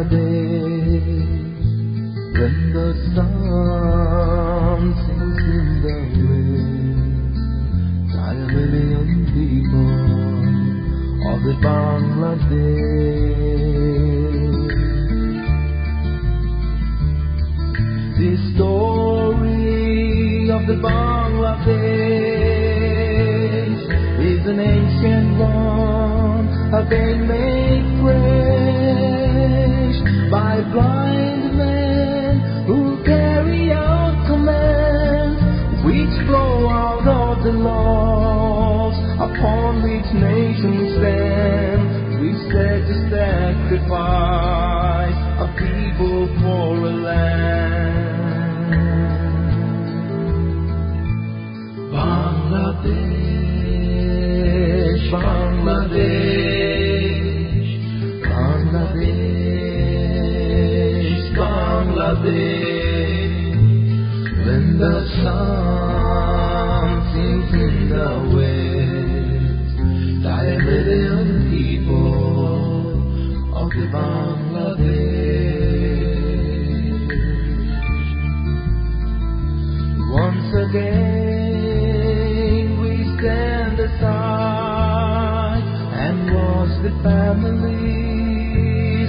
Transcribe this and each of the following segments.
Bangladesh, when the sun sinks in the west, 5 million people of the Bangladesh. The story of the Bangladesh is an ancient one, again made fresh by blind men who carry out commands which flow out of the laws upon which nations stand, which said to sacrifice a people for a land. Bangladesh, Bangladesh, Bangladesh, Bangladesh, when the sun sinks in the west, 5 million people of the Bangladesh. Once again we stand aside and watch the families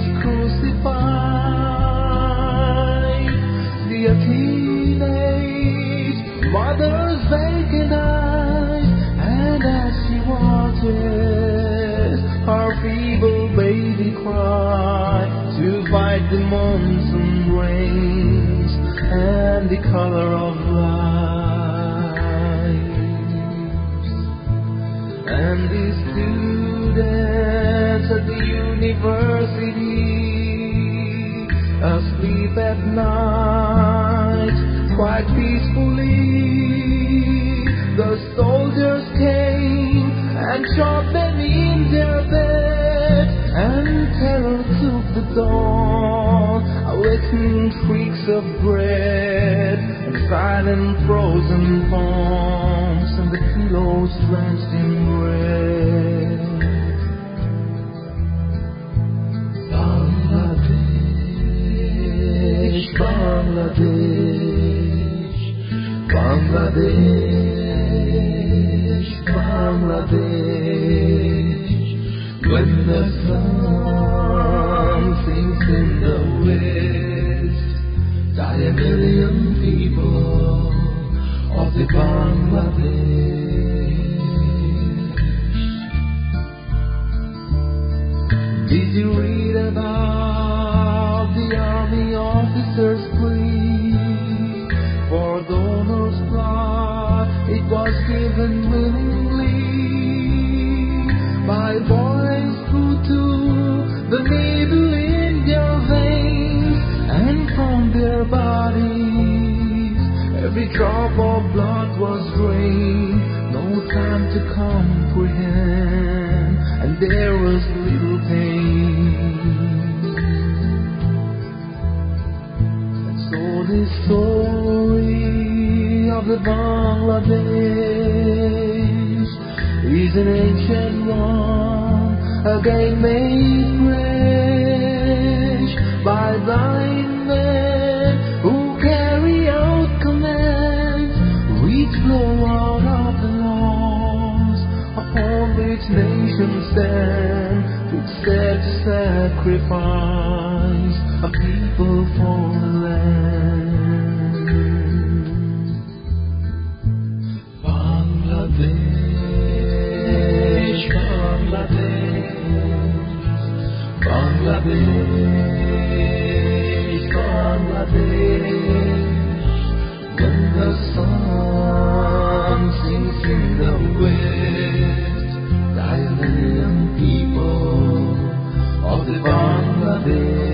crucified, the teenage mother's vacant eyes, and as she watches her feeble baby cry to fight the monsoon rains and the color of lives. And the students at the university, asleep at night, quite peacefully, the soldiers came and shot them in their bed, and terror took the dawn, awakening shrieks of dread and silent frozen palms and the pillows drenched in red. Bangladesh, Bangladesh, Bangladesh, Bangladesh, when the sun sinks in the west, 5 million people of the Bangladesh. Did you read about the army officers' plea for donors' blood? It was given willingly by boys who took the needle in their veins, and from their bodies every drop of blood was drained. No time to comprehend, and there was little pain. And so this story of the Bangladesh is an ancient one, again made fresh by blind men who carry out commands which flow out of the laws upon which nations stand, which said to sacrifice a people for the land. Bangladesh, Bangladesh, Bangladesh, Bangladesh, when the sun sinks in the west, 5 million people of the Bangladesh.